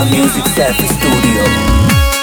a Music Self Studio.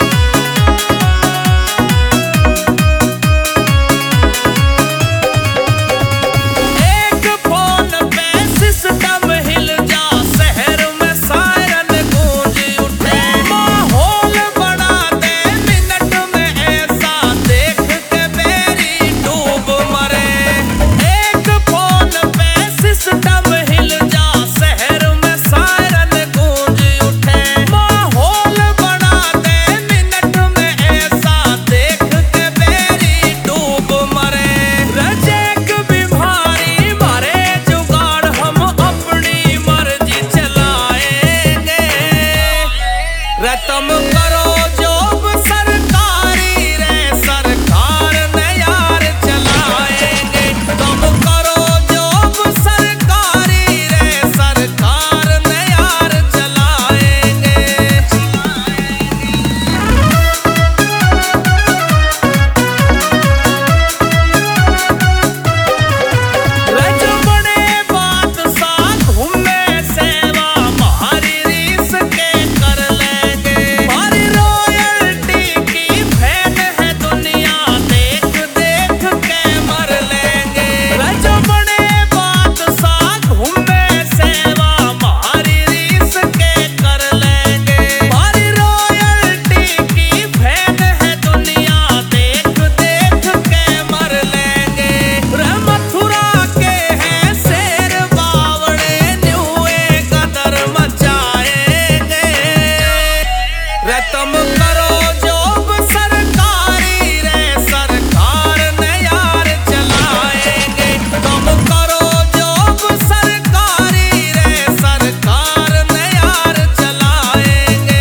तुम करो job सरकारी रे, सरकार ने यार चलाएंगे। तुम करो जॉब सरकारी रे, सरकार ने यार चलाएंगे। रज बड़े बादशाह घूमे सेवा मारी रीस के कर लेंगे। तुम करो जॉब सरकारी रे, सरकार ने यार चलाएंगे। तुम करो जॉब सरकारी रे, सरकार ने यार चलाएंगे।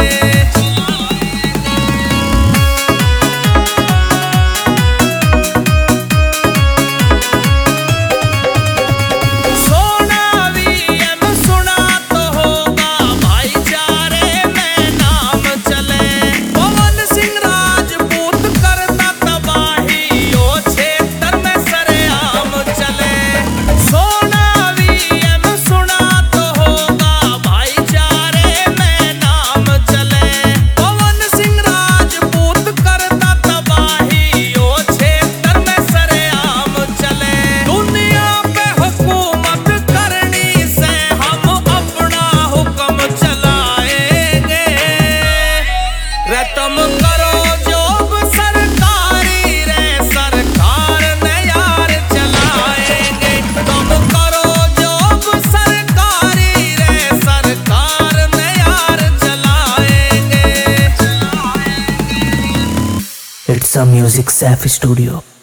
सोना वीएम सुना तो होगा, भाईचारे में नाम चले। पवन सिंह राजपूत करता तबाही, ओ क्षेत्र में सरेआम चले। सोना वीएम सुना तो होगा, भाईचारे में नाम चले। पवन सिंह राजपूत करता तबाही, ओ क्षेत्र में सरेआम चले। दुनिया पे हुकूमत करनी से हम अपना हुक्म चलाएंगे। रे तुम करो जॉब सरकारी रे, सरकार ने यार चलाएंगे। तुम करो जॉब सरकारी रे, सरकार ने यार चलाएंगे। It's a Music Self Studio.